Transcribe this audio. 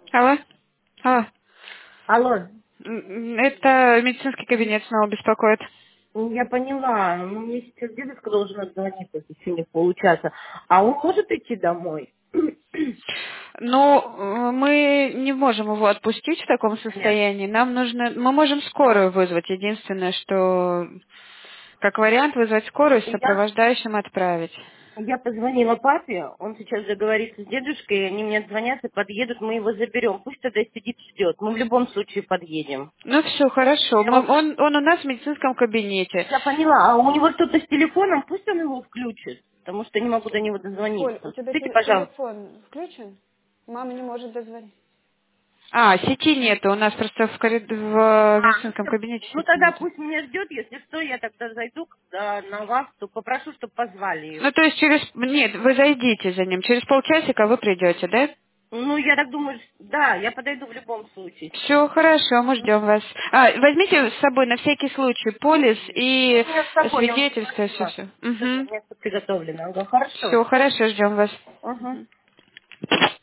Алло? Алло. Алло, Это медицинский кабинет снова беспокоит. я поняла. Ну, мне сейчас дедушка должен отзвониться в течение получаса. А он может идти домой? Ну, мы не можем его отпустить в таком Нет. состоянии. Нам нужно... Мы можем скорую вызвать. Единственное, что... Как вариант вызвать скорую с сопровождающим отправить. Я позвонила папе, он сейчас договорится с дедушкой, они мне отзвонят и подъедут, мы его заберем. Пусть тогда сидит, ждет. Мы в любом случае подъедем. Ну все, хорошо. Я, вот- Он у нас в медицинском кабинете. я поняла, а у него что-то с телефоном, пусть он его включит, потому что не могу до него Поль, у дозвониться. тебя Скажите, пожалуйста. телефон включен? Мама не может дозвонить. А, сети нету. У нас просто в Ну медицинском всё. кабинете Ну сети тогда нету. пусть меня ждет, если что, я тогда зайду когда на вас, то попрошу, чтобы позвали Ну, его. то есть через... Нет, вы зайдите за ним. Через полчасика вы придете, да? Ну, я так думаю, да, я подойду в любом случае. Все хорошо, мы ждем вас. А, возьмите с собой на всякий случай полис и У меня с собой, я уже свидетельство, говорила. все-все. Все, у Угу. меня всё приготовлено. Ага, хорошо. Все хорошо, ждем вас. Ага.